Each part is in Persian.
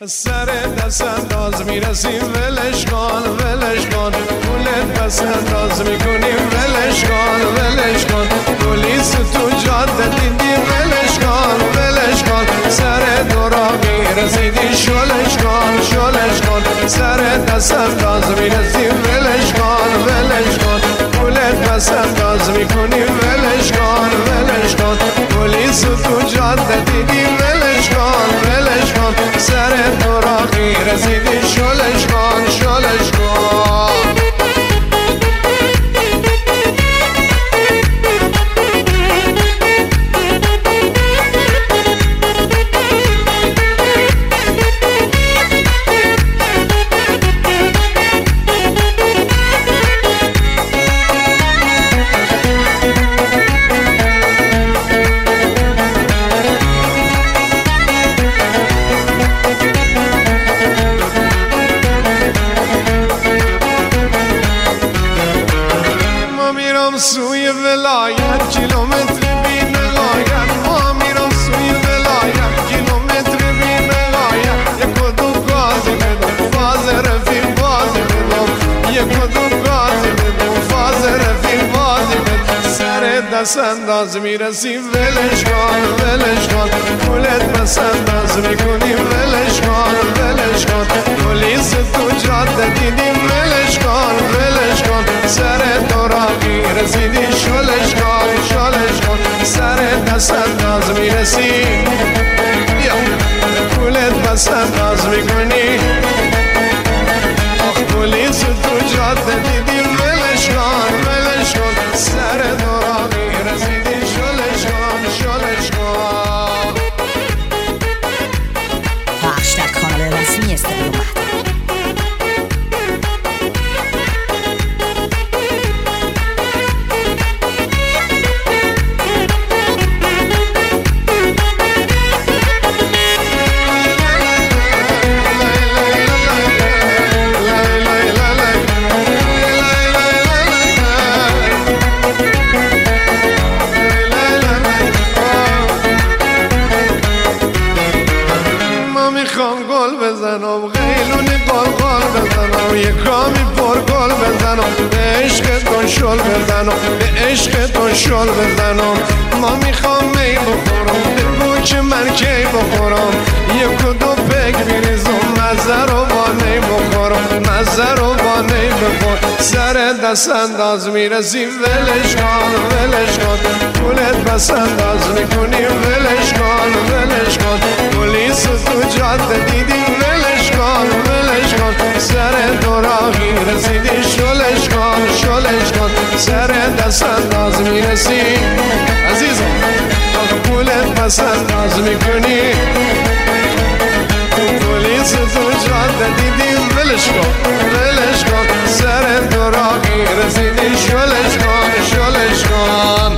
سر دست انداز میرسیم ولش کن ولش کن، پولت پس انداز میکنیم ولش کن ولش کن، پلیس تو جاده دیدیم ولش کن ولش کن، سر دورا میرسیدی شلش کن شلش کن، سر دست انداز میرسیم ولش کن ولش کن، پولت پس انداز میکنیم ولش کن ولش کن، پلیس تو جاده دیدیم ولش کن ولش کن، سر دراغی رسیدی شلش کن شلش کن. سوی ولایت کیلومتر بی نهایت، ما میرم سوی ولایت کیلومتر بی نهایت، یک و دو گازی بدم فاز رفیق بازی بدم، یک و دو گازی بدم فاز رفیق بازی بدم، سر دست انداز میرسیم ولش کن ولش کن، پولت پس انداز میکنیم ولش کن ولش کن، پلیس تو جاده دیدیم ولش کن ولش کن، سر دراغی رسیدی شلش کن شلش کن، سر دست انداز میرسیم پولت پس انداز میکنی، آخ پلیس تو جاده دیدیم ولش کن ولش کن، سر دراغی رسیدی شلش کن شلش کن. پخش در کانال رسمی استودیو مهد. بزنم غیلونی قلقل بزنم، یک کامی پر گل بزنم، به عشقتون شل بزنم به عشقتون شل بزنم، ما میخوام می بخورم بگو که من کی بخورم، یک و دو پک بریزم مزه رو با نی بخورم مزه رو با نی بخور، سر دست انداز میرسیم ولش کن ولش کن، پولت پس انداز میکنیم ولش کن ولش کن، پلیس تو جاده دیدیم ولش کن ولش کن، سر دراغی رسیدی شلش کن شلش کن، سر دست انداز میرسیم عزیزم، پولت پس انداز میکنی، پلیس تو جاده دیدیم ولش کن ولش کن، سر دراغی رسیدی شلش کن شلش کن.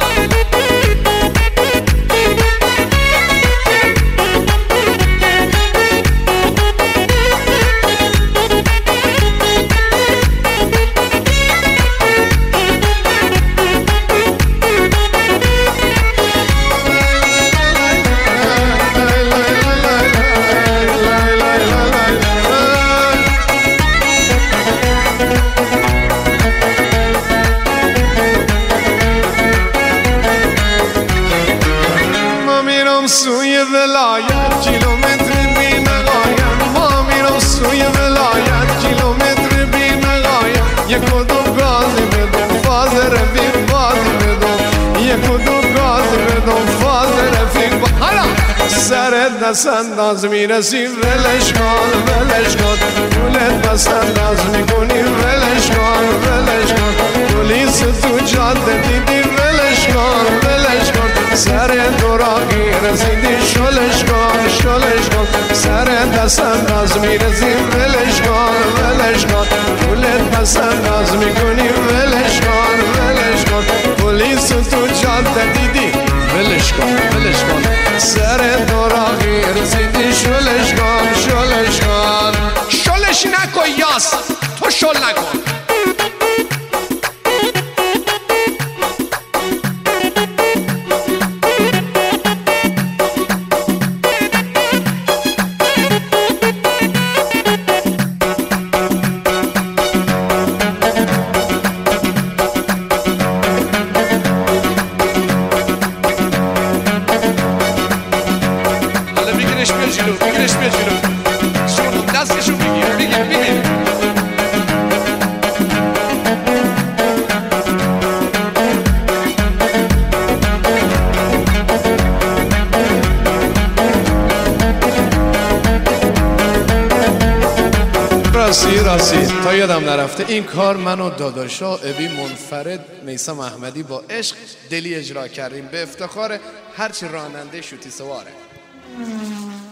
سوی ولایت کیلومتر بی نهایت، ما میرم سوی ولایت کیلومتر بی نهایت، یک و دو گازی بدم فاز رفیق بازی بدم، یک و دو گازی بدم فاز رفیق حالا سر دست انداز میرسیم ولش کن ولش کن، پولت پس انداز میکنیم ولش کن ولش کن، پلیس تو جاده دیدیم ولش کن ولش کن، سر دراغی رسیدی شلش کن شلش کن، سر دست انداز میرسیم ولش کن ولش کن، پولت پس انداز میکنیم ولش کن ولش کن، پلیس تو جاده دیدی ولش کن ولش کن، سر دراغی رسیدی شلش کن شلش کن. شلش نکن یاس، تو شل نکن. ببخشید تا یادم نرفته این کار من و داداشا ابی منفرد میثم احمدی با عشق دلی اجرا کردیم به افتخار هرچی راننده شوتی سواره.